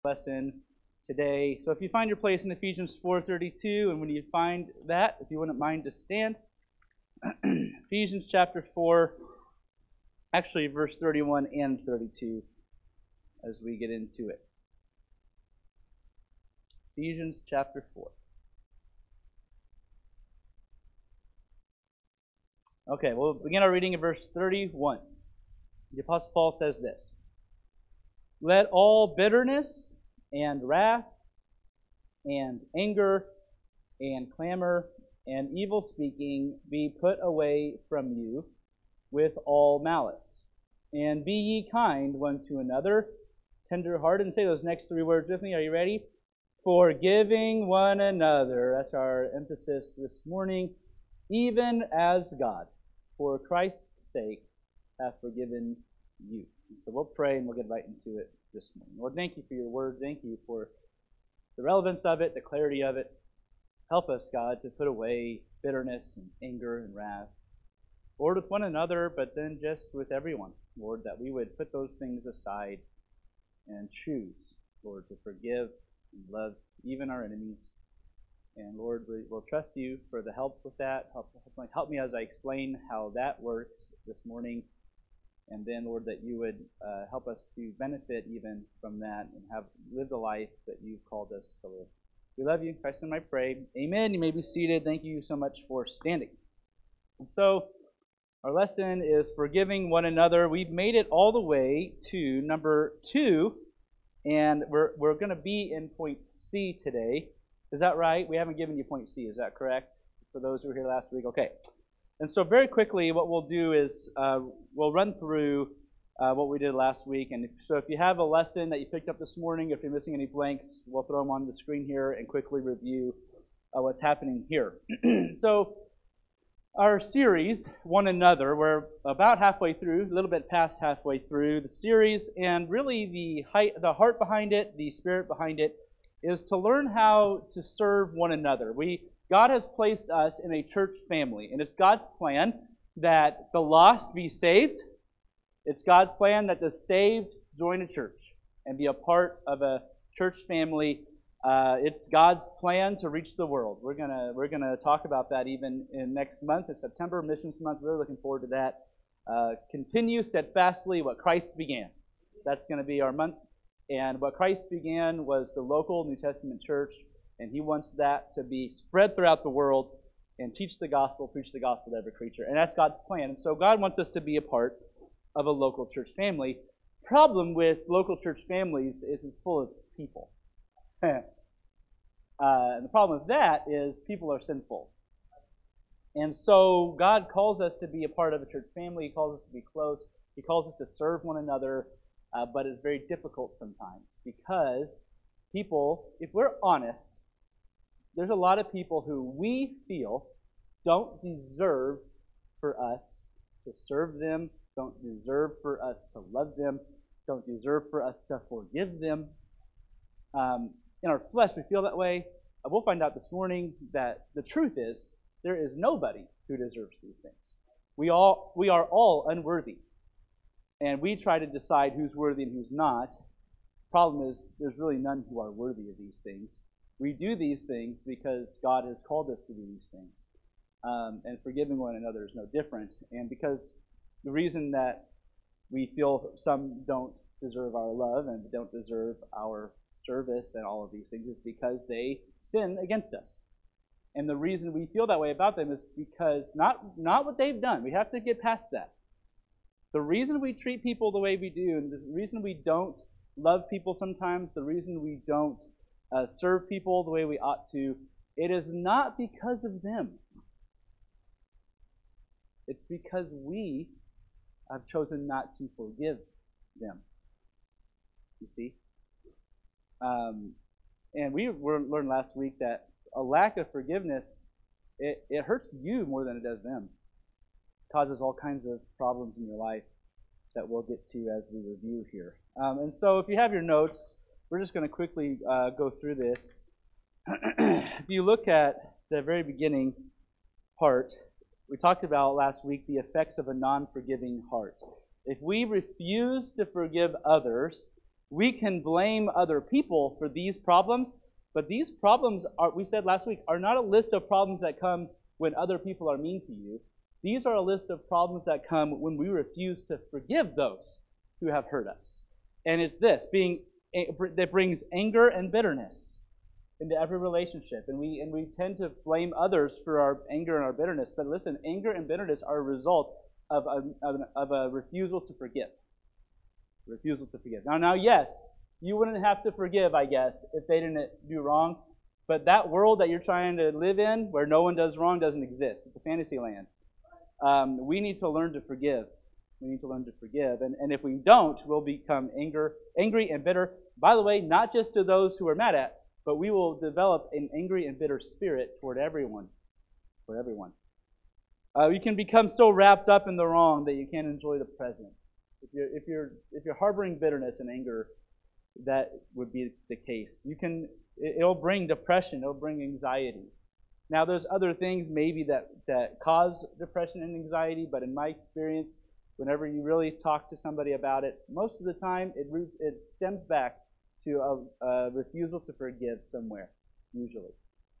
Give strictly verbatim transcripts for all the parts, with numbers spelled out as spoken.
lesson today. So if you find your place in Ephesians four thirty-two, and when you find that, if you wouldn't mind to stand, Ephesians chapter four, actually verse thirty-one and thirty-two, as we get into it. Ephesians chapter four. Okay, we'll begin our reading in verse thirty-one. The Apostle Paul says this: "Let all bitterness and wrath and anger and clamor and evil speaking be put away from you with all malice. And be ye kind one to another, tender-hearted." And say those next three words with me. Are you ready? "Forgiving one another." That's our emphasis this morning. "Even as God, for Christ's sake, hath forgiven you." So we'll pray and we'll get right into it this morning. Lord, thank you for your word. Thank you for the relevance of it, the clarity of it. Help us, God, to put away bitterness and anger and wrath, Lord, with one another, but then just with everyone, Lord, that we would put those things aside and choose, Lord, to forgive and love even our enemies. And Lord, we will trust you for the help with that. Help, help me as I explain how that works this morning. And then, Lord, that you would uh, help us to benefit even from that and have live the life that you've called us to live. We love you. In Christ's name I pray. Amen. You may be seated. Thank you so much for standing. And so, our lesson is forgiving one another. We've made it all the way to number two, and we're we're going to be in point C today. Is that right? We haven't given you point C. Is that correct? For those who were here last week? Okay. And so very quickly, what we'll do is uh, we'll run through uh, what we did last week. And if, so if you have a lesson that you picked up this morning, if you're missing any blanks, we'll throw them on the screen here and quickly review uh, what's happening here. So our series, One Another, we're about halfway through, a little bit past halfway through the series, and really the height, the heart behind it, the spirit behind it, is to learn how to serve one another. We God has placed us in a church family, and it's God's plan that the lost be saved. It's God's plan that the saved join a church and be a part of a church family. Uh, it's God's plan to reach the world. We're gonna we're gonna talk about that even in next month, in September, Missions Month. Really looking forward to that. Uh, continue steadfastly what Christ began. That's going to be our month. And what Christ began was the local New Testament church. And he wants that to be spread throughout the world and teach the gospel, preach the gospel to every creature. And that's God's plan. And so God wants us to be a part of a local church family. Problem with local church families is it's full of people. uh, and the problem with that is people are sinful. And so God calls us to be a part of a church family. He calls us to be close. He calls us to serve one another. Uh, but it's very difficult sometimes because people, if we're honest, there's a lot of people who we feel don't deserve for us to serve them, don't deserve for us to love them, don't deserve for us to forgive them. Um, in our flesh, we feel that way. Uh, we'll find out this morning that the truth is there is nobody who deserves these things. We all we are all unworthy, and we try to decide who's worthy and who's not. Problem is, there's really none who are worthy of these things. We do these things because God has called us to do these things. Um, and forgiving one another is no different. And because the reason that we feel some don't deserve our love and don't deserve our service and all of these things is because they sin against us. And the reason we feel that way about them is because not, not what they've done. We have to get past that. The reason we treat people the way we do, and the reason we don't love people sometimes, the reason we don't uh, serve people the way we ought to, it is not because of them. It's because we have chosen not to forgive them. You see? Um, and we were, learned last week that a lack of forgiveness, it, it hurts you more than it does them. It causes all kinds of problems in your life that we'll get to as we review here. Um, and so if you have your notes, we're just going to quickly uh, go through this. If you look at the very beginning part, we talked about last week the effects of a non-forgiving heart. If we refuse to forgive others, We can blame other people for these problems, but these problems, are, we said last week, are not a list of problems that come when other people are mean to you. These are a list of problems that come when we refuse to forgive those who have hurt us. And it's this, being that brings anger and bitterness into every relationship. And we and we tend to blame others for our anger and our bitterness. But listen, anger and bitterness are a result of a, of, of a refusal to forgive. Refusal to forgive. Now, now, yes, you wouldn't have to forgive, I guess, if they didn't do wrong. But that world that you're trying to live in, where no one does wrong, doesn't exist. It's a fantasy land. Um, we need to learn to forgive. We need to learn to forgive. And, and if we don't, we'll become anger, angry and bitter. By the way, not just to those who are mad at, but we will develop an angry and bitter spirit toward everyone. For everyone. Uh, you can become so wrapped up in the wrong that you can't enjoy the present. If you're, if you're, if you're harboring bitterness and anger, that would be the case. You can, it'll bring depression. It'll bring anxiety. Now, there's other things maybe that, that cause depression and anxiety, but in my experience, whenever you really talk to somebody about it, most of the time it it stems back to a, a refusal to forgive somewhere, usually.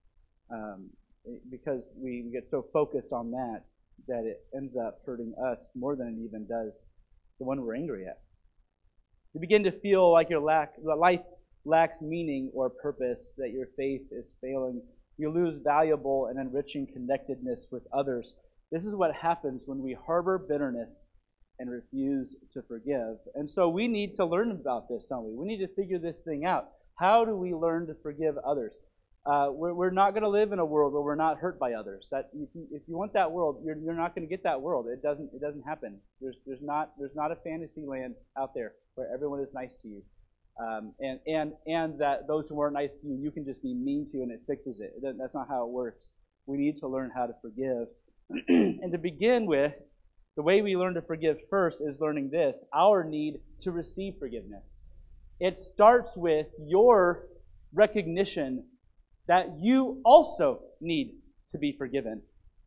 Um, because we get so focused on that that it ends up hurting us more than it even does the one we're angry at. You begin to feel like your lack, life lacks meaning or purpose, that your faith is failing. You lose valuable and enriching connectedness with others. This is what happens when we harbor bitterness and refuse to forgive. And so we need to learn about this, don't we? We need to figure this thing out. How do we learn to forgive others? Uh, we're, we're not going to live in a world where we're not hurt by others. That if you, if you want that world, you're, you're not going to get that world. It doesn't it doesn't happen. There's there's not there's not a fantasy land out there where everyone is nice to you, um, and and and that those who aren't nice to you, you can just be mean to and it fixes it. That's not how it works. We need to learn how to forgive, and to begin with, the way we learn to forgive first is learning this: our need to receive forgiveness. It starts with your recognition that you also need to be forgiven.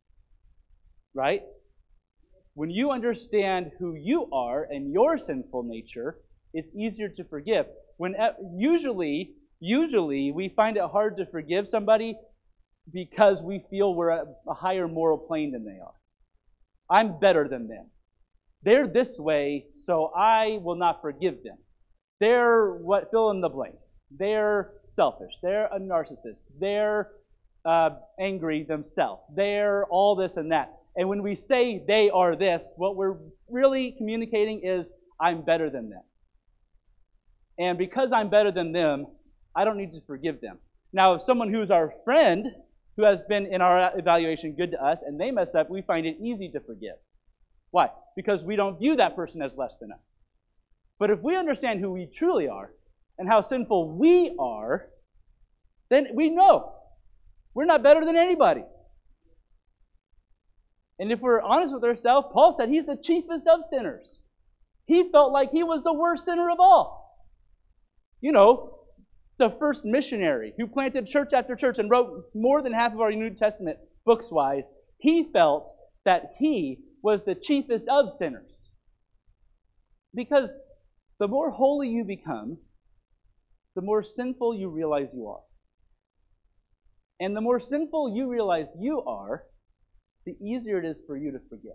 Right? When you understand who you are and your sinful nature, it's easier to forgive. When usually, usually we find it hard to forgive somebody because we feel we're at a higher moral plane than they are. I'm better than them. They're this way, so I will not forgive them. They're what, fill in the blank. They're selfish. They're a narcissist. They're uh, angry themselves. They're all this and that. And when we say they are this, what we're really communicating is, I'm better than them. And because I'm better than them, I don't need to forgive them. Now, if someone who's our friend, who has been in our evaluation good to us, and they mess up, we find it easy to forgive. Why? Because we don't view that person as less than us. But if we understand who we truly are, and how sinful we are, then we know we're not better than anybody. And if we're honest with ourselves, Paul said he's the chiefest of sinners. He felt like he was the worst sinner of all. You know, the first missionary who planted church after church and wrote more than half of our New Testament books-wise, he felt that he was the chiefest of sinners. Because the more holy you become, the more sinful you realize you are. And the more sinful you realize you are, the easier it is for you to forgive.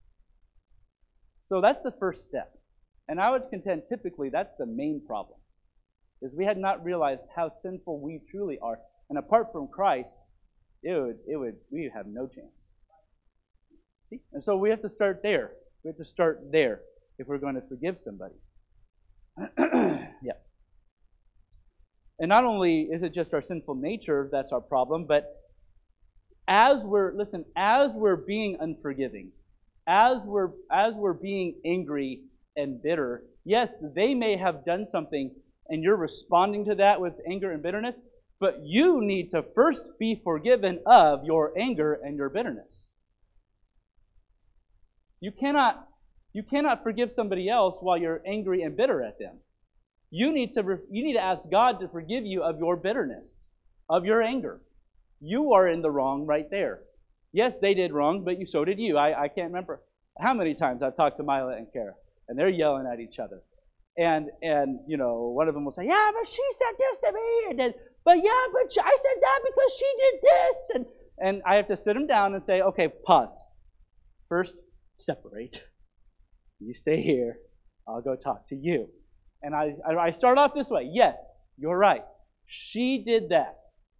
So that's the first step. And I would contend typically that's the main problem, is we had not realized how sinful we truly are. And apart from Christ, it would, it would, we would have no chance. See? And so we have to start there. We have to start there if we're going to forgive somebody. Yeah. And not only is it just our sinful nature that's our problem, but as we're, listen, as we're being unforgiving, as we're, as we're being angry and bitter, yes, they may have done something and you're responding to that with anger and bitterness, but you need to first be forgiven of your anger and your bitterness. You cannot, you cannot forgive somebody else while you're angry and bitter at them. You need to you need to ask God to forgive you of your bitterness, of your anger. You are in the wrong right there. Yes, they did wrong, but you, so did you. I, I can't remember how many times I've talked to Mila and Kara, and they're yelling at each other. And, and you know, one of them will say, yeah, but she said this to me. And then, but yeah, but I said that because she did this. And, and I have to sit them down and say, okay, pause. First, separate. You stay here. I'll go talk to you. And I, I start off this way. Yes, you're right. She did that.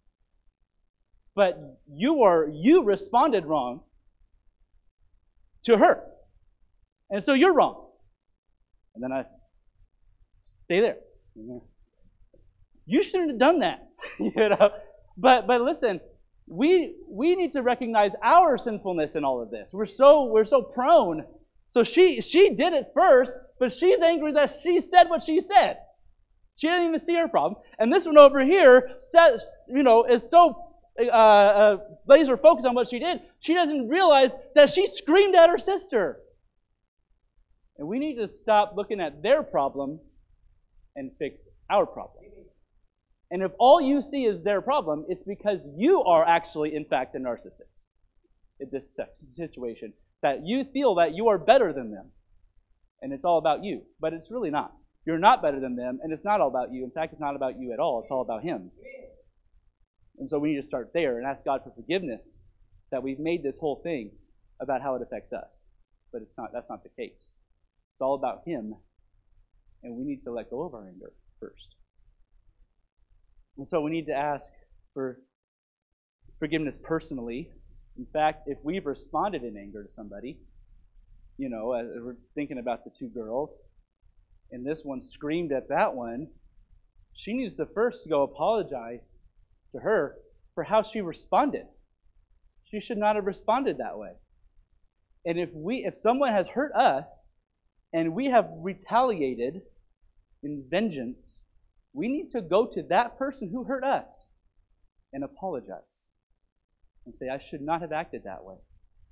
But you are you responded wrong to her. And so you're wrong. And then I stay there. You shouldn't have done that. you know. But but listen, we we need to recognize our sinfulness in all of this. We're so we're so prone. So she she did it first, but she's angry that she said what she said. She didn't even see her problem. And this one over here says, you know, is so uh, uh, laser focused on what she did, she doesn't realize that she screamed at her sister. And we need to stop looking at their problem and fix our problem. And if all you see is their problem, it's because you are actually, in fact, a narcissist in this situation. That you feel that you are better than them. And it's all about you. But it's really not. You're not better than them, and it's not all about you. In fact, it's not about you at all. It's all about Him. And so we need to start there and ask God for forgiveness that we've made this whole thing about how it affects us. But it's not. That's not the case. It's all about Him, and we need to let go of our anger first. And so we need to ask for forgiveness personally. In fact, if we've responded in anger to somebody, you know, as we're thinking about the two girls, and this one screamed at that one, she needs to first go apologize to her for how she responded. She should not have responded that way. And if we, if someone has hurt us, and we have retaliated in vengeance, we need to go to that person who hurt us and apologize and say, I should not have acted that way.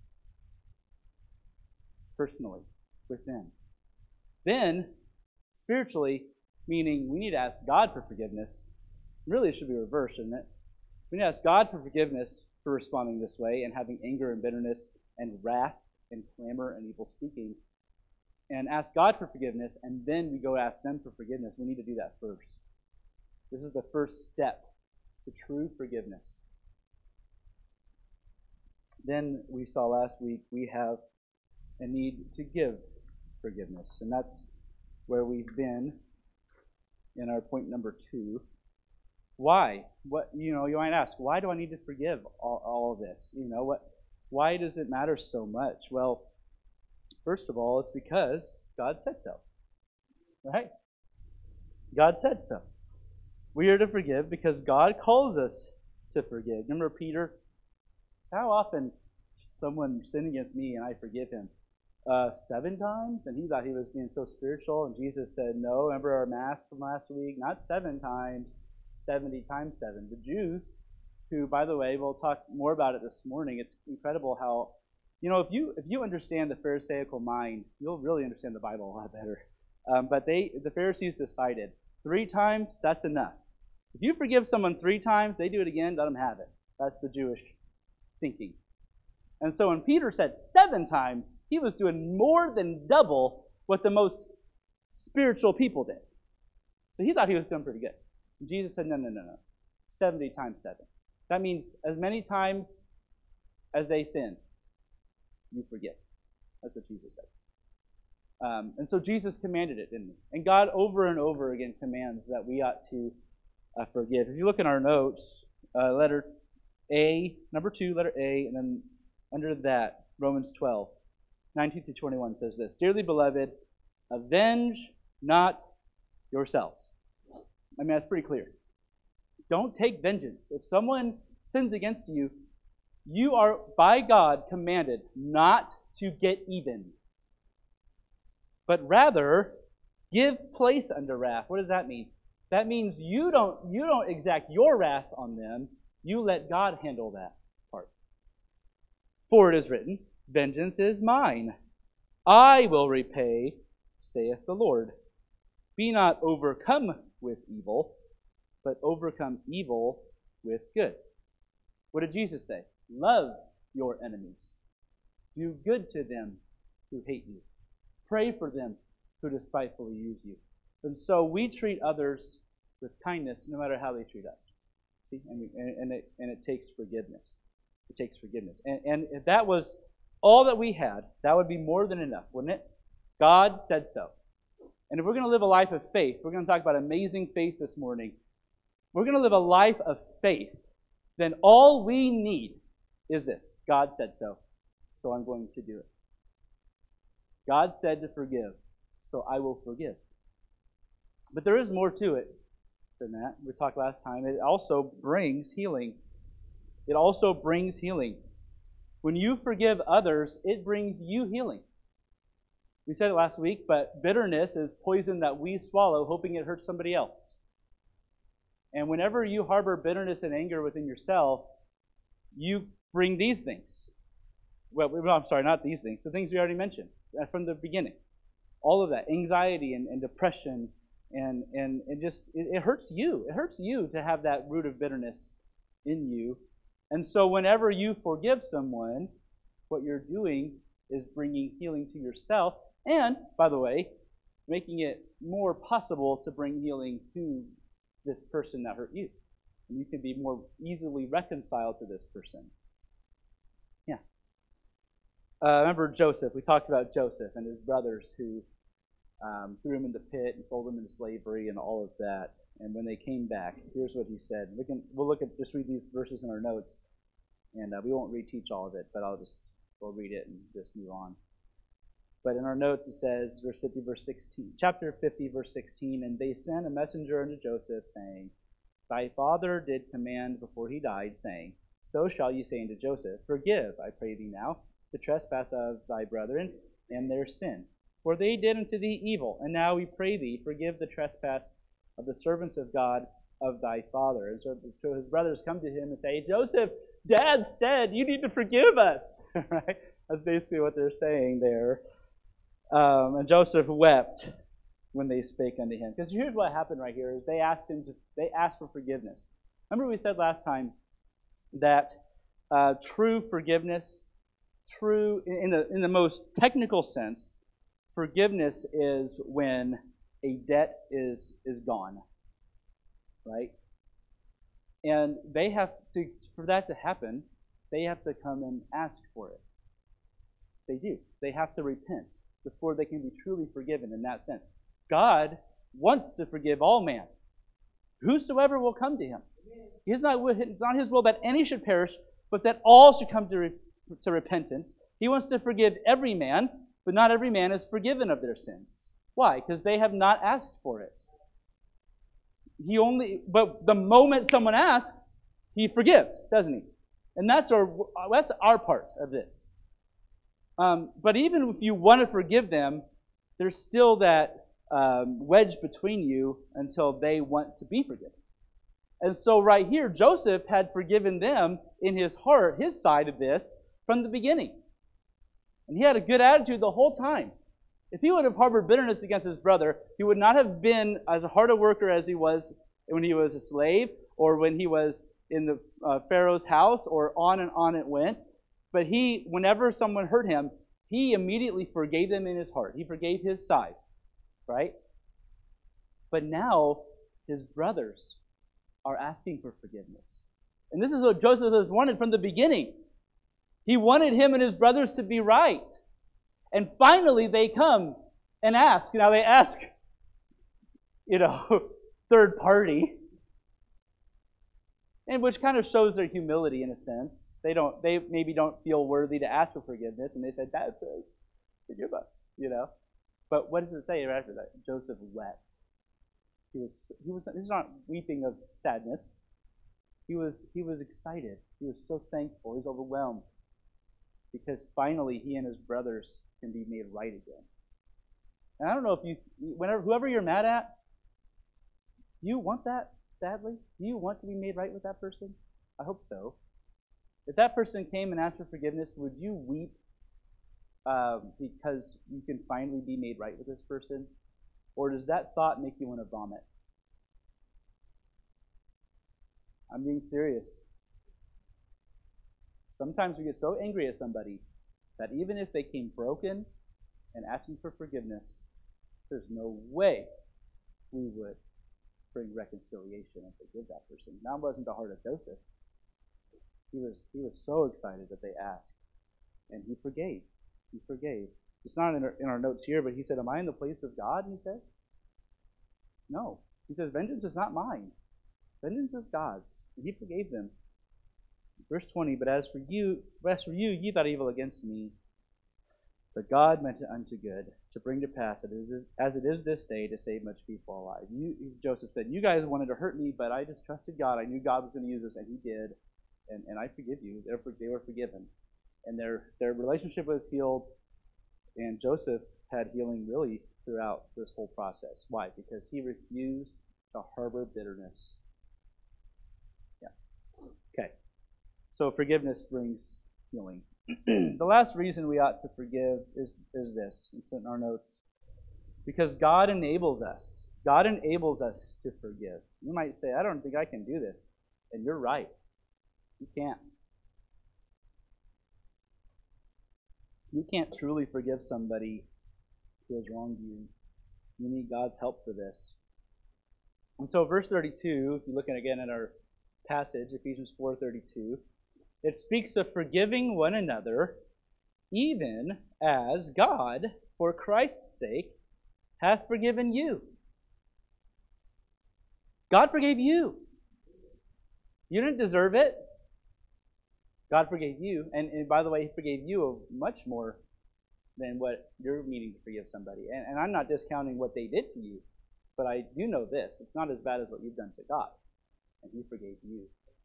Personally, with them. Then, spiritually, meaning we need to ask God for forgiveness. Really, it should be reversed, shouldn't it? We need to ask God for forgiveness for responding this way and having anger and bitterness and wrath and clamor and evil speaking. And ask God for forgiveness, and then we go ask them for forgiveness. We need to do that first. This is the first step to true forgiveness. Then we saw last week we have a need to give forgiveness. And that's where we've been in our point number two. Why? What you know, you might ask, why do I need to forgive all, all of this? You know, what why does it matter so much? Well, first of all, it's because God said so. Right? God said so. We are to forgive because God calls us to forgive. Remember Peter? How often someone sin against me and I forgive him? Uh, seven times? And he thought he was being so spiritual. And Jesus said, no, remember our math from last week? Not seven times, seventy times seven. The Jews, who, by the way, we'll talk more about it this morning. It's incredible how, you know, if you if you understand the Pharisaical mind, you'll really understand the Bible a lot better. Um, but they, the Pharisees decided, three times, that's enough. If you forgive someone three times, they do it again, let them have it. That's the Jewish thinking. And so when Peter said seven times, he was doing more than double what the most spiritual people did. So he thought he was doing pretty good. And Jesus said, no, no, no, no. seventy times seven. That means as many times as they sin, you forgive. That's what Jesus said. Um, and so Jesus commanded it, didn't he? And God over and over again commands that we ought to uh, forgive. If you look in our notes, uh, letter A, number two, letter A, and then under that, Romans twelve, nineteen through twenty-one says this, Dearly beloved, avenge not yourselves. I mean, that's pretty clear. Don't take vengeance. If someone sins against you, you are, by God, commanded not to get even, but rather give place unto wrath. What does that mean? That means you don't, you don't exact your wrath on them. You let God handle that part. For it is written, vengeance is mine. I will repay, saith the Lord. Be not overcome with evil, but overcome evil with good. What did Jesus say? Love your enemies. Do good to them who hate you. Pray for them who despitefully use you. And so we treat others with kindness no matter how they treat us. See, and, we, and, and, it, and it takes forgiveness. It takes forgiveness. And, and if that was all that we had, that would be more than enough, wouldn't it? God said so. And if we're going to live a life of faith, we're going to talk about amazing faith this morning. We're going to live a life of faith. Then all we need is this. God said so, so I'm going to do it. God said to forgive, so I will forgive. But there is more to it than that. We talked last time. It also brings healing. It also brings healing. When you forgive others, it brings you healing. We said it last week, but bitterness is poison that we swallow, hoping it hurts somebody else. And whenever you harbor bitterness and anger within yourself, you bring these things. Well, I'm sorry, not these things. The things we already mentioned from the beginning. All of that, anxiety and, and depression, and and and just it, it hurts you. It hurts you to have that root of bitterness in you. And so whenever you forgive someone, what you're doing is bringing healing to yourself. And, by the way, making it more possible to bring healing to this person that hurt you. And you can be more easily reconciled to this person. Yeah. Uh, remember Joseph. We talked about Joseph and his brothers who um, threw him in the pit and sold him into slavery and all of that. And when they came back, here's what he said. We can, we'll look at just read these verses in our notes. And uh, we won't reteach all of it, but I'll just we'll read it and just move on. But in our notes it says, verse fifty, verse sixteen, chapter fifty, verse sixteen, and they sent a messenger unto Joseph, saying, Thy father did command before he died, saying, So shall you say unto Joseph, Forgive, I pray thee now, the trespass of thy brethren and their sin. For they did unto thee evil, and now we pray thee, forgive the trespass of the servants of God of thy father. And so, so his brothers come to him and say, Joseph, Dad said you need to forgive us. Right? That's basically what they're saying there. Um, and Joseph wept when they spake unto him. Because here's what happened right here: is they asked him to, they asked for forgiveness. Remember we said last time that uh, true forgiveness, true in the in the most technical sense, forgiveness is when a debt is is gone, right? And they have to, for that to happen, they have to come and ask for it. They do. They have to repent before they can be truly forgiven in that sense. God wants to forgive all man. Whosoever will come to him. It's not, it's not his will that any should perish, but that all should come to, re, to repentance. He wants to forgive every man, but not every man is forgiven of their sins. Why? Because they have not asked for it. He only, but the moment someone asks, he forgives, doesn't he? And that's our that's our part of this. Um, but even if you want to forgive them, there's still that um, wedge between you until they want to be forgiven. And so right here, Joseph had forgiven them in his heart, his side of this, from the beginning. And he had a good attitude the whole time. If he would have harbored bitterness against his brother, he would not have been as hard a worker as he was when he was a slave or when he was in the uh, Pharaoh's house, or on and on it went. But he, whenever someone hurt him, he immediately forgave them in his heart. He forgave his side, right? But now his brothers are asking for forgiveness. And this is what Joseph has wanted from the beginning. He wanted him and his brothers to be right. And finally they come and ask. Now they ask, you know, third party. And which kind of shows their humility in a sense. They don't they maybe don't feel worthy to ask for forgiveness, and they said, Dad says, forgive us, you know. But what does it say right after that? Joseph wept. He was he was this is not weeping of sadness. He was he was excited. He was so thankful. He was overwhelmed. Because finally he and his brothers can be made right again. And I don't know if you whenever whoever you're mad at, you want that badly? Do you want to be made right with that person? I hope so. If that person came and asked for forgiveness, would you weep um, because you can finally be made right with this person? Or does that thought make you want to vomit? I'm being serious. Sometimes we get so angry at somebody that even if they came broken and asking for forgiveness, there's no way we would bring reconciliation and forgive that person. That wasn't the heart of Joseph. He was he was so excited that they asked, and he forgave. He forgave. It's not in our, in our notes here, but he said, "Am I in the place of God?" He says, "No." He says, "Vengeance is not mine. Vengeance is God's." And he forgave them. Verse twenty, "But as for you, as for you, ye thought evil against me, but God meant it unto good, to bring to pass it is, as it is this day, to save much people alive." You, Joseph said, "You guys wanted to hurt me, but I just trusted God. I knew God was going to use this, and He did, and, and I forgive you." Therefore, they were forgiven, and their their relationship was healed. And Joseph had healing really throughout this whole process. Why? Because he refused to harbor bitterness. Yeah. Okay. So forgiveness brings healing. The last reason we ought to forgive is, is this. It's in our notes. Because God enables us. God enables us to forgive. You might say, "I don't think I can do this." And you're right. You can't. You can't truly forgive somebody who has wronged you. You need God's help for this. And so verse thirty-two, if you look at again at our passage, Ephesians four thirty-two, it speaks of forgiving one another, even as God, for Christ's sake, hath forgiven you. God forgave you. You didn't deserve it. God forgave you. And, and by the way, He forgave you of much more than what you're needing to forgive somebody. And, and I'm not discounting what they did to you, but I do know this. It's not as bad as what you've done to God. And He forgave you.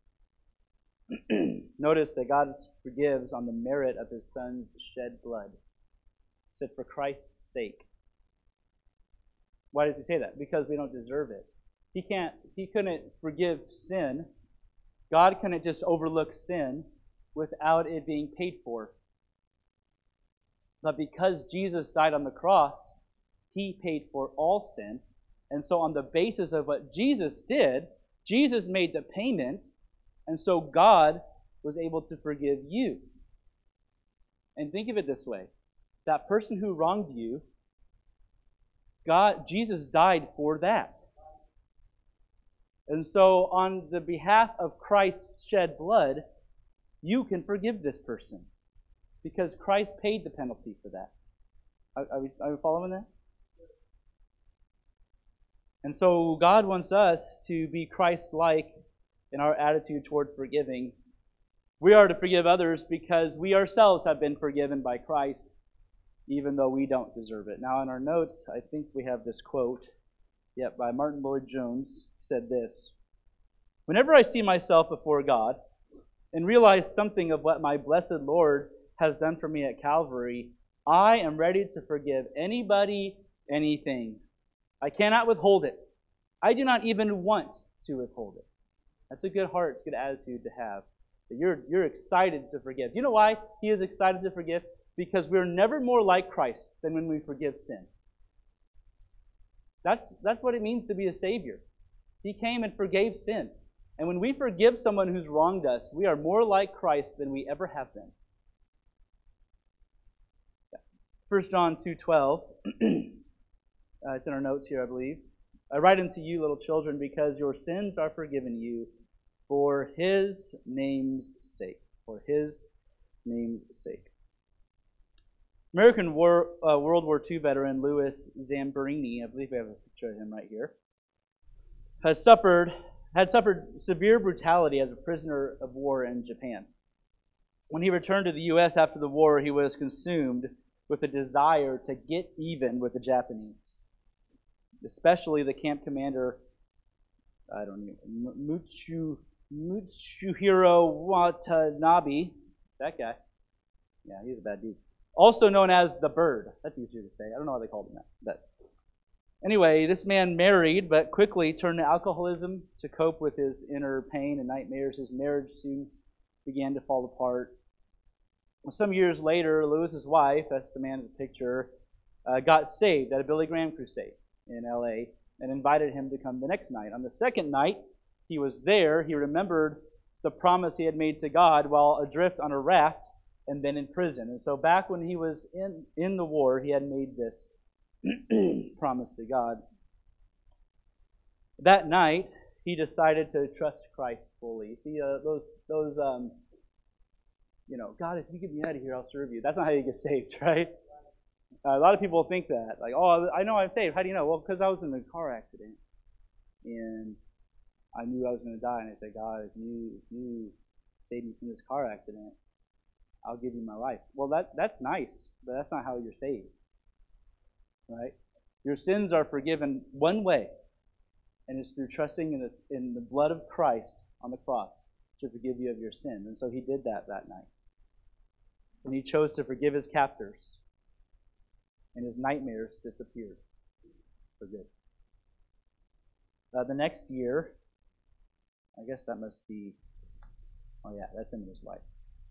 Notice that God forgives on the merit of His Son's shed blood. He said, "For Christ's sake." Why does He say that? Because we don't deserve it. He can't. He couldn't forgive sin. God couldn't just overlook sin without it being paid for. But because Jesus died on the cross, He paid for all sin. And so on the basis of what Jesus did, Jesus made the payment, and so God was able to forgive you. And think of it this way. That person who wronged you, God, Jesus died for that. And so on the behalf of Christ's shed blood, you can forgive this person because Christ paid the penalty for that. Are, are, we, are we following that? And so God wants us to be Christ-like in our attitude toward forgiving. We are to forgive others because we ourselves have been forgiven by Christ, even though we don't deserve it. Now in our notes, I think we have this quote, yep, by Martin Lloyd-Jones, said this: "Whenever I see myself before God and realize something of what my blessed Lord has done for me at Calvary, I am ready to forgive anybody, anything. I cannot withhold it. I do not even want to withhold it." That's a good heart, it's a good attitude to have. That you're, you're excited to forgive. You know why He is excited to forgive? Because we're never more like Christ than when we forgive sin. That's, that's what it means to be a Savior. He came and forgave sin. And when we forgive someone who's wronged us, we are more like Christ than we ever have been. First John two twelve. uh, it's in our notes here, I believe. "I write unto you, little children, because your sins are forgiven you for His name's sake." For His name's sake. American War, uh, World War Two veteran Louis Zamperini, I believe we have a picture of him right here, has suffered had suffered severe brutality as a prisoner of war in Japan. When he returned to the U S after the war, he was consumed with a desire to get even with the Japanese, especially the camp commander, I don't know, Mutsu, Mutsuhiro Watanabe. That guy. Yeah, he's a bad dude. Also known as the Bird. That's easier to say. I don't know why they called him that. But anyway, this man married, but quickly turned to alcoholism to cope with his inner pain and nightmares. His marriage soon began to fall apart. Some years later, Lewis's wife, that's the man in the picture, uh, got saved at a Billy Graham crusade in L A and invited him to come the next night. On the second night, he was there. He remembered the promise he had made to God while adrift on a raft and then in prison. And so back when he was in, in the war, he had made this promise to God. That night, he decided to trust Christ fully. See, uh, those, those um, you know, God, if you get me out of here, I'll serve you. That's not how you get saved, right? Uh, a lot of people think that. Like, oh, I know I'm saved. How do you know? Well, because I was in a car accident. And I knew I was going to die. And I said, God, if you, if you save me from this car accident, I'll give you my life. Well, that that's nice, but that's not how you're saved. Right? Your sins are forgiven one way, and it's through trusting in the, in the blood of Christ on the cross to forgive you of your sins. And so he did that that night. And he chose to forgive his captors, and his nightmares disappeared for good. Uh, the next year, I guess that must be, oh yeah, that's him and his wife.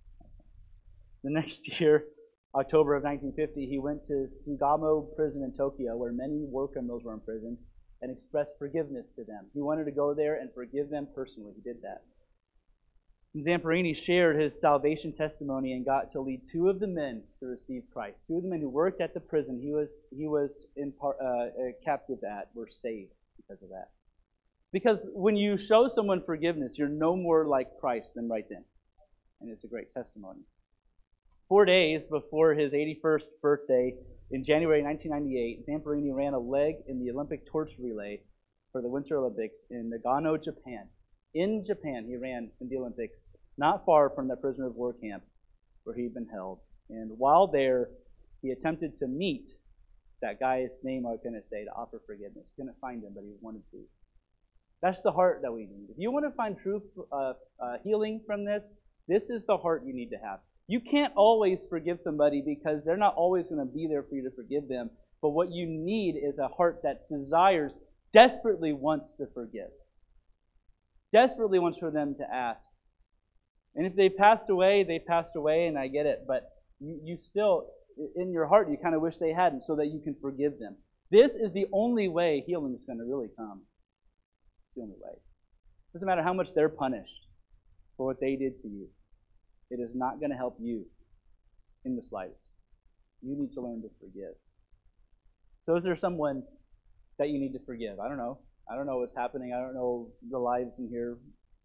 The next year, October of nineteen fifty, he went to Sugamo prison in Tokyo, where many war criminals were imprisoned, and expressed forgiveness to them. He wanted to go there and forgive them personally. He did that. Zamperini shared his salvation testimony and got to lead two of the men to receive Christ. Two of the men who worked at the prison he was he was in par, uh, captive at were saved because of that. Because when you show someone forgiveness, you're no more like Christ than right then. And it's a great testimony. Four days before his eighty-first birthday, in January nineteen ninety-eight, Zamperini ran a leg in the Olympic torch relay for the Winter Olympics in Nagano, Japan. In Japan, he ran in the Olympics, not far from the prisoner of war camp where he'd been held. And while there, he attempted to meet that guy's name I was going to say to offer forgiveness. He couldn't find him, but he wanted to. That's the heart that we need. If you want to find true uh, uh, healing from this, this is the heart you need to have. You can't always forgive somebody because they're not always going to be there for you to forgive them. But what you need is a heart that desires, desperately wants to forgive. Desperately wants for them to ask. And if they passed away, they passed away, and I get it. But you, you still, in your heart, you kind of wish they hadn't so that you can forgive them. This is the only way healing is going to really come. It's the only way. It doesn't matter how much they're punished for what they did to you. It is not going to help you in the slightest. You need to learn to forgive. So is there someone that you need to forgive? I don't know. I don't know what's happening. I don't know the lives in here.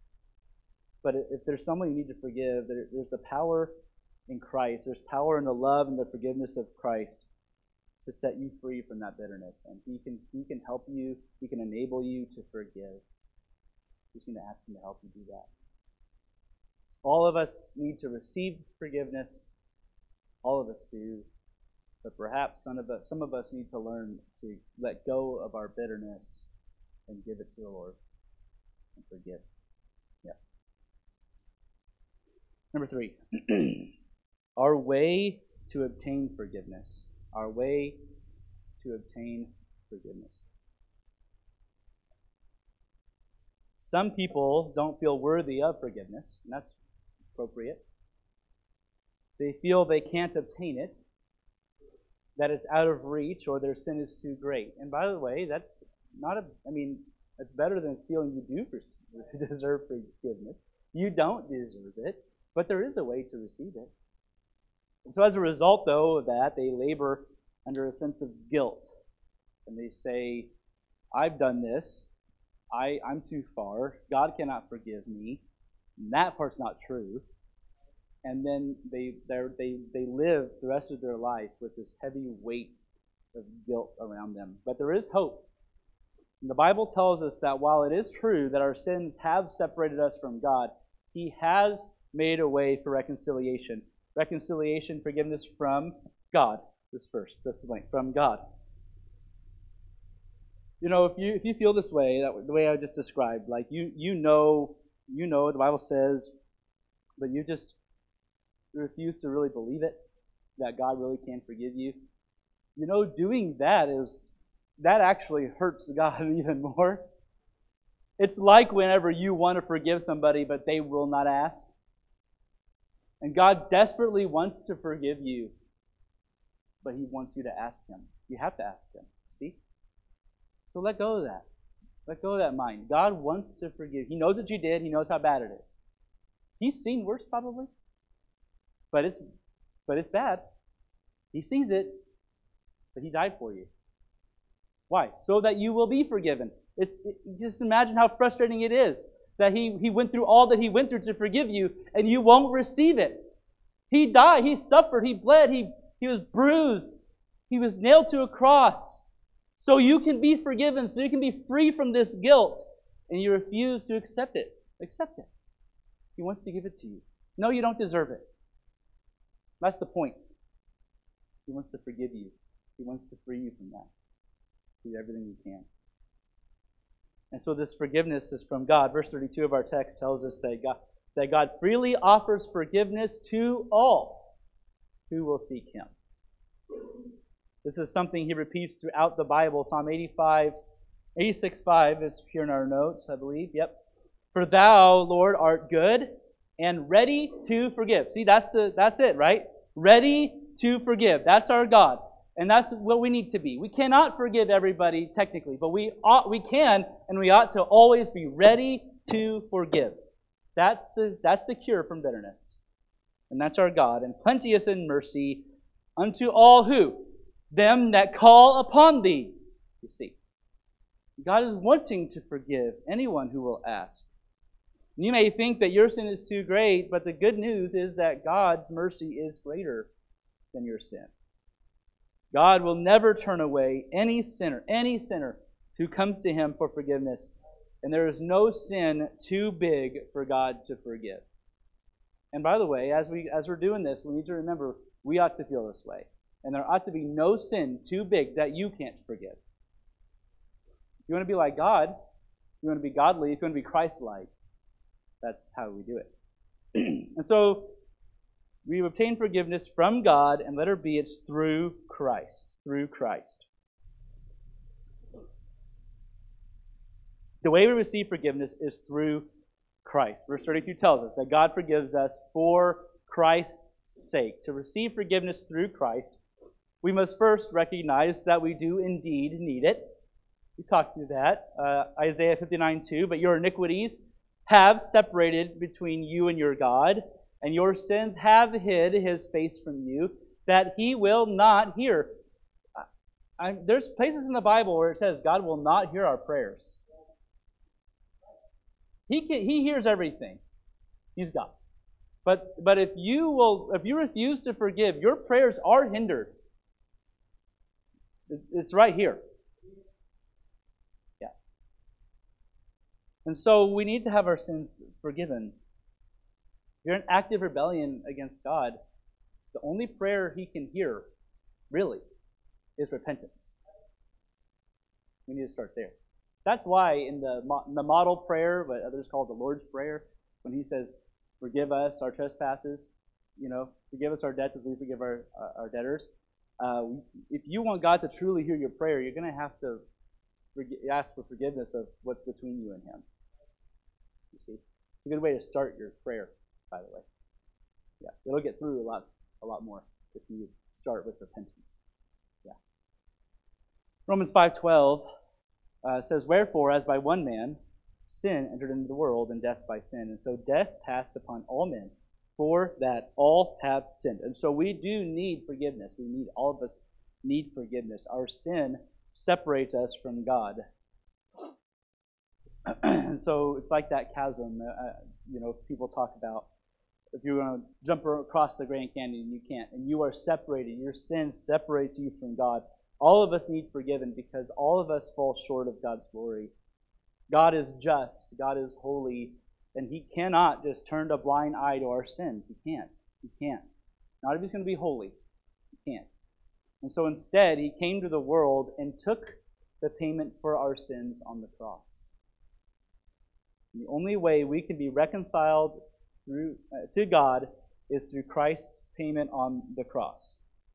But if there's someone you need to forgive, there, there's the power in Christ. There's power in the love and the forgiveness of Christ to set you free from that bitterness. And He can He can help you. He can enable you to forgive. You just need to ask Him to help you do that. All of us need to receive forgiveness. All of us do. But perhaps some of us, some of us need to learn to let go of our bitterness and give it to the Lord and forgive. Yeah. Number three. Our way to obtain forgiveness. Our way to obtain forgiveness. Some people don't feel worthy of forgiveness, and that's appropriate. They feel they can't obtain it, that it's out of reach, or their sin is too great. And by the way, that's not a, I mean, that's better than feeling you do deserve forgiveness. You don't deserve it, but there is a way to receive it. And so as a result, though, of that, they labor under a sense of guilt. And they say, I've done this. I, I'm too far. God cannot forgive me. And that part's not true. And then they they they live the rest of their life with this heavy weight of guilt around them. But there is hope. And the Bible tells us that while it is true that our sins have separated us from God, He has made a way for reconciliation. Reconciliation, forgiveness from God. This first, that's the blank, from God. You know, if you if you feel this way, that the way I just described, like you you know you know the Bible says, but you just refuse to really believe it, that God really can forgive you. You know, doing that is that actually hurts God even more. It's like whenever you want to forgive somebody, but they will not ask. And God desperately wants to forgive you, but He wants you to ask Him. You have to ask Him. See? So let go of that. Let go of that mind. God wants to forgive. He knows what you did. He knows how bad it is. He's seen worse probably. But it's but it's bad. He sees it. But He died for you. Why? So that you will be forgiven. It's it, just imagine how frustrating it is that he, he went through all that he went through to forgive you, and you won't receive it. He died, he suffered, he bled, he, he was bruised, he was nailed to a cross, so you can be forgiven, so you can be free from this guilt, and you refuse to accept it. Accept it. He wants to give it to you. No, you don't deserve it. That's the point. He wants to forgive you. He wants to free you from that. Do everything you can. And so this forgiveness is from God. Verse thirty-two of our text tells us that God, that God freely offers forgiveness to all who will seek Him. This is something He repeats throughout the Bible. Psalm eighty-five, eighty-six five is here in our notes, I believe. Yep. For thou, Lord, art good and ready to forgive. See, that's the that's it, right? Ready to forgive. That's our God. And that's what we need to be. We cannot forgive everybody technically, but we ought, we can, and we ought to always be ready to forgive. That's the that's the cure from bitterness. And that's our God. And plenteous in mercy unto all who? Them that call upon thee. You see. God is wanting to forgive anyone who will ask. And you may think that your sin is too great, but the good news is that God's mercy is greater than your sin. God will never turn away any sinner, any sinner who comes to Him for forgiveness. And there is no sin too big for God to forgive. And by the way, as, we, as we're doing this, we need to remember we ought to feel this way. And there ought to be no sin too big that you can't forgive. If you want to be like God, if you want to be godly, if you want to be Christ-like, that's how we do it. And so, we obtain forgiveness from God, and let her be, it's through Christ. Through Christ. The way we receive forgiveness is through Christ. Verse thirty-two tells us that God forgives us for Christ's sake. To receive forgiveness through Christ, we must first recognize that we do indeed need it. We talked through that. Uh, Isaiah fifty-nine two, but your iniquities have separated between you and your God, and your sins have hid His face from you, that He will not hear. I, there's places in the Bible where it says God will not hear our prayers. He can, He hears everything. He's God. But but if you will, if you refuse to forgive, your prayers are hindered. It's right here. Yeah. And so we need to have our sins forgiven. If you're in active rebellion against God, the only prayer He can hear, really, is repentance. We need to start there. That's why in the, the model prayer, what others call the Lord's Prayer, when He says, forgive us our trespasses, you know, forgive us our debts as we forgive our, uh, our debtors. Uh, if you want God to truly hear your prayer, you're going to have to forg- ask for forgiveness of what's between you and Him. You see? It's a good way to start your prayer, by the way. Yeah, it'll get through a lot, a lot more if you start with repentance. Yeah. Romans five twelve uh, says, wherefore, as by one man sin entered into the world, and death by sin, and so death passed upon all men, for that all have sinned. And so we do need forgiveness. We need, all of us need forgiveness. Our sin separates us from God. And so it's like that chasm, uh, you know, people talk about. If you're going to jump across the Grand Canyon, you can't. And you are separated. Your sin separates you from God. All of us need forgiven because all of us fall short of God's glory. God is just. God is holy. And He cannot just turn a blind eye to our sins. He can't. He can't. Not if He's going to be holy. He can't. And so instead, He came to the world and took the payment for our sins on the cross. And the only way we can be reconciled through uh, to God is through Christ's payment on the cross.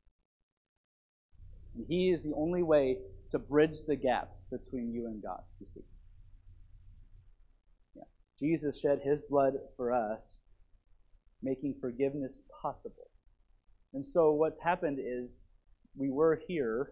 And He is the only way to bridge the gap between you and God, you see. Yeah. Jesus shed His blood for us, making forgiveness possible. And so what's happened is we were here,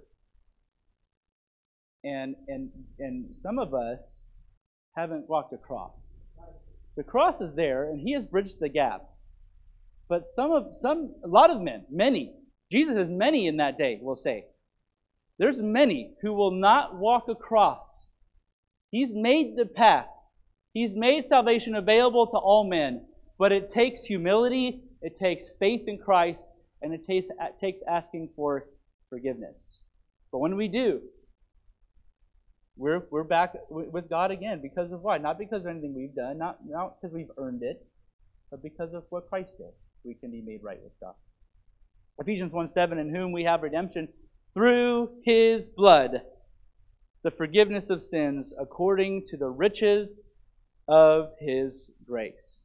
and and and some of us haven't walked across. The cross is there, and He has bridged the gap. But some of some a lot of men, many, Jesus has many in that day, we'll say. There's many who will not walk across He's made the path. He's made salvation available to all men. But it takes humility, it takes faith in Christ, and it takes, it takes asking for forgiveness. But when we do, we're, we're back with God again. Because of why? Not because of anything we've done, not, not because we've earned it, but because of what Christ did. We can be made right with God. Ephesians one seven, in whom we have redemption through His blood, the forgiveness of sins according to the riches of His grace.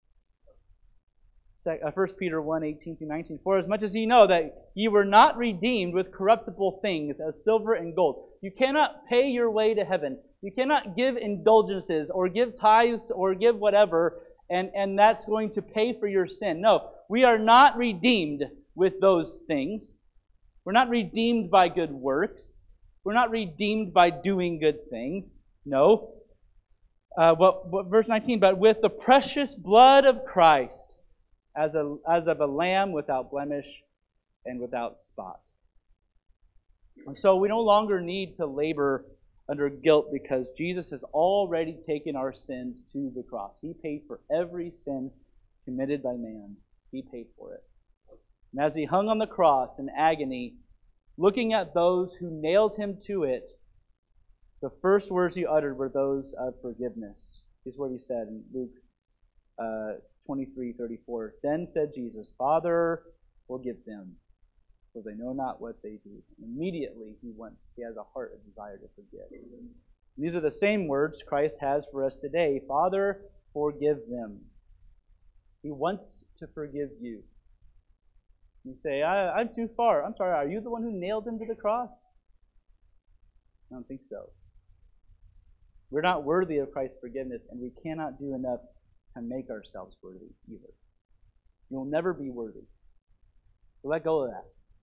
First Peter one eighteen through nineteen. For as much as ye know that ye were not redeemed with corruptible things as silver and gold. You cannot pay your way to heaven. You cannot give indulgences or give tithes or give whatever, and, and that's going to pay for your sin. No, we are not redeemed with those things. We're not redeemed by good works. We're not redeemed by doing good things. No. Uh, what, what, verse nineteen, but with the precious blood of Christ, as a as of a lamb without blemish and without spot. And so we no longer need to labor under guilt because Jesus has already taken our sins to the cross. He paid for every sin committed by man. He paid for it. And as He hung on the cross in agony, looking at those who nailed Him to it, the first words He uttered were those of forgiveness. Is what He said in Luke uh, twenty-three thirty-four. Then said Jesus, Father, forgive them, for they know not what they do. And immediately He wants, He has a heart, a desire to forgive. And these are the same words Christ has for us today. Father, forgive them. He wants to forgive you. You say, I, I'm too far. I'm sorry, are you the one who nailed Him to the cross? I don't think so. We're not worthy of Christ's forgiveness, and we cannot do enough to make ourselves worthy either. You'll never be worthy. So let go of that.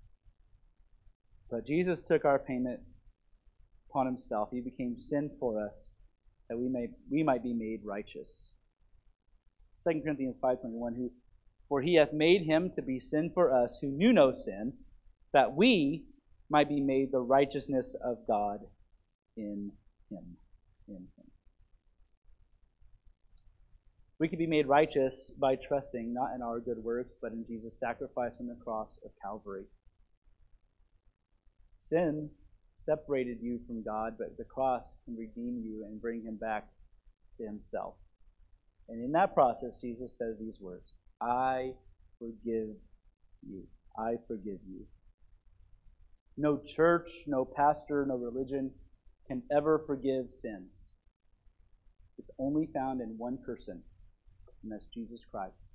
But Jesus took our payment upon Himself. He became sin for us, that we may we might be made righteous. Second Corinthians five twenty-one, who For He hath made Him to be sin for us, who knew no sin, that we might be made the righteousness of God in Him. In Him. We can be made righteous by trusting not in our good works, but in Jesus' sacrifice on the cross of Calvary. Sin separated you from God, but the cross can redeem you and bring Him back to Himself. And in that process, Jesus says these words, I forgive you. I forgive you. No church, no pastor, no religion can ever forgive sins. It's only found in one person, and that's Jesus Christ.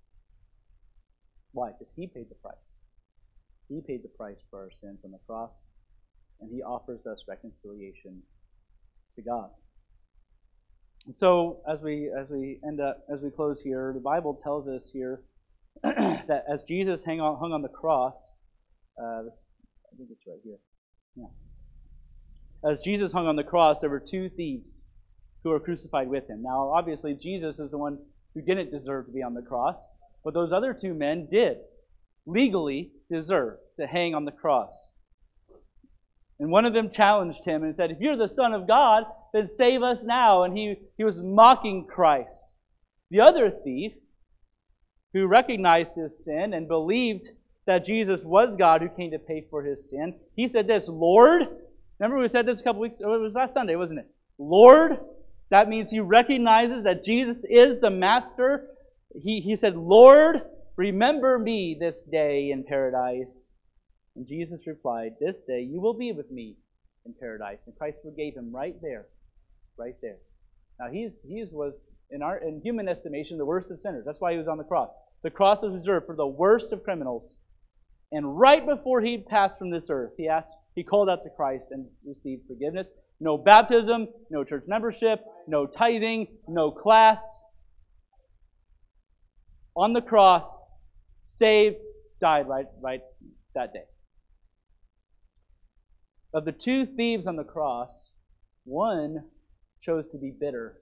Why? Because He paid the price. He paid the price for our sins on the cross, and He offers us reconciliation to God. And so, as we as we end up as we close here, the Bible tells us here that as Jesus hung on hung on the cross, uh, I think it's right here. Yeah. As Jesus hung on the cross, there were two thieves who were crucified with Him. Now, obviously, Jesus is the one who didn't deserve to be on the cross, but those other two men did legally deserve to hang on the cross. And one of them challenged Him and said, if you're the Son of God, then save us now. And he, he was mocking Christ. The other thief, who recognized his sin and believed that Jesus was God who came to pay for his sin, he said this, Lord, remember we said this a couple weeks, it was last Sunday, wasn't it? Lord, that means he recognizes that Jesus is the Master. He, he said, Lord, remember me this day in paradise. And Jesus replied, this day you will be with me in paradise. And Christ forgave him right there. Right there. Now he's he was in our in human estimation the worst of sinners. That's why He was on the cross. The cross was reserved for the worst of criminals. And right before He passed from this earth, he asked, he called out to Christ and received forgiveness. No baptism, no church membership, no tithing, no class. On the cross, saved, died right, right that day. Of the two thieves on the cross, one chose to be bitter.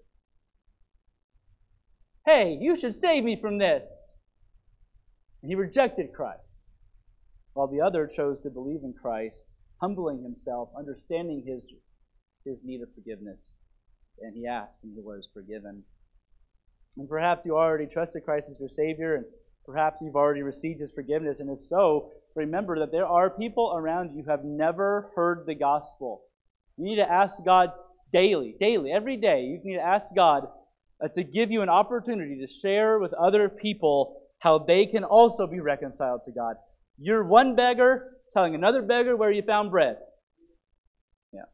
Hey, you should save me from this. And he rejected Christ. While the other chose to believe in Christ, humbling himself, understanding his, his need of forgiveness, And he asked, and he was forgiven. And perhaps you already trusted Christ as your Savior, and perhaps you've already received his forgiveness. And if so, remember that there are people around you who have never heard the gospel. You need to ask God daily, daily, every day. You need to ask God uh, to give you an opportunity to share with other people how they can also be reconciled to God. You're one beggar telling another beggar where you found bread. Yeah.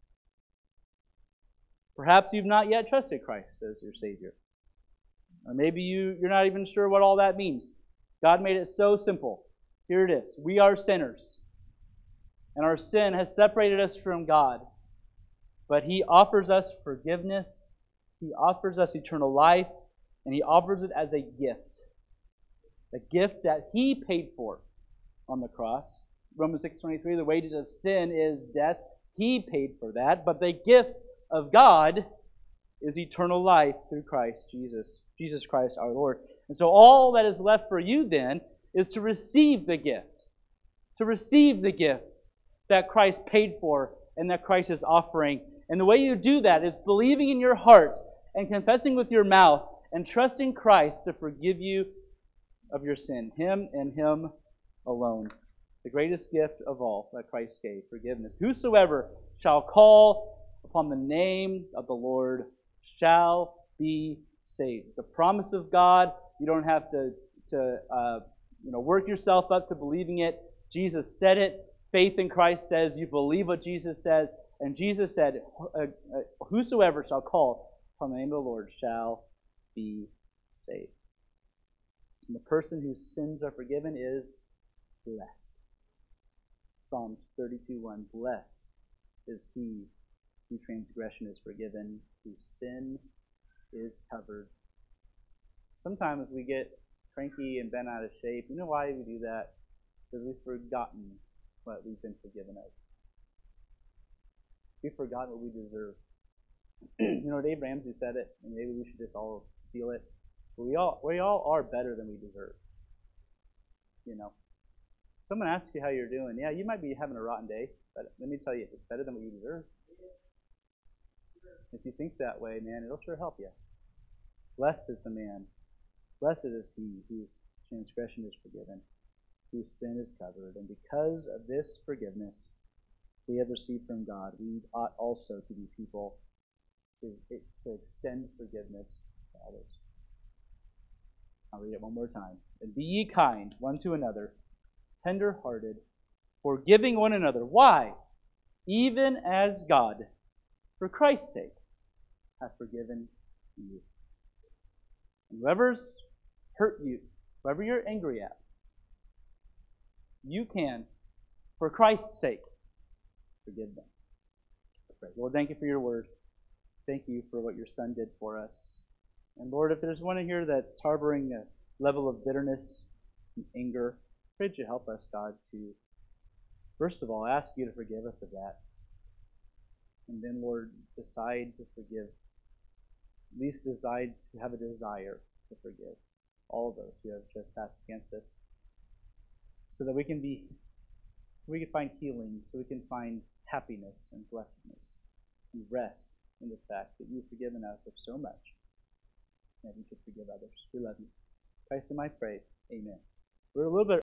Perhaps you've not yet trusted Christ as your Savior. Or maybe you, you're not even sure what all that means. God made it so simple. Here it is. We are sinners. And our sin has separated us from God. But he offers us forgiveness. He offers us eternal life. And he offers it as a gift. A gift that he paid for on the cross. Romans six twenty-three, the wages of sin is death. He paid for that. But the gift of God is eternal life through Christ Jesus, Jesus Christ our Lord. And so all that is left for you then is to receive the gift, to receive the gift that Christ paid for and that Christ is offering. And the way you do that is believing in your heart and confessing with your mouth and trusting Christ to forgive you of your sin, him and him alone. The greatest gift of all that Christ gave, forgiveness. Whosoever shall call upon the name of the Lord shall be saved. It's a promise of God. You don't have to, to uh, you know, work yourself up to believing it. Jesus said it. Faith in Christ says you believe what Jesus says. And Jesus said, whosoever shall call upon the name of the Lord shall be saved. And the person whose sins are forgiven is blessed. Psalms thirty-two one, blessed is he whose transgression is forgiven, whose sin is covered. Sometimes we get cranky and bent out of shape. You know why we do that? Because we've forgotten what we've been forgiven of. We've forgotten what we deserve. You know, Dave Ramsey said it, and maybe we should just all steal it. But we all we all are better than we deserve. You know. Someone asks you how you're doing. Yeah, you might be having a rotten day, but let me tell you, it's better than what you deserve. If you think that way, man, it'll sure help you. Blessed is the man. Blessed is he whose transgression is forgiven, whose sin is covered. And because of this forgiveness we have received from God, we ought also to be people to, to extend forgiveness to others. I'll read it one more time. And be ye kind one to another, tender-hearted, forgiving one another. Why? Even as God, for Christ's sake, hath forgiven you. And whoever's hurt you, whoever you're angry at, you can, for Christ's sake, forgive them. Lord, thank you for your word. Thank you for what your Son did for us. And Lord, if there's one in here that's harboring a level of bitterness and anger, I pray that you help us, God, to, first of all, ask you to forgive us of that. And then, Lord, decide to forgive. At least decide to have a desire to forgive all of those who have trespassed against us. So that we can be, we can find healing, so we can find happiness and blessedness and rest in the fact that you've forgiven us of so much, and we should forgive others. We love you. In Christ's name I pray. Amen. We're a little bit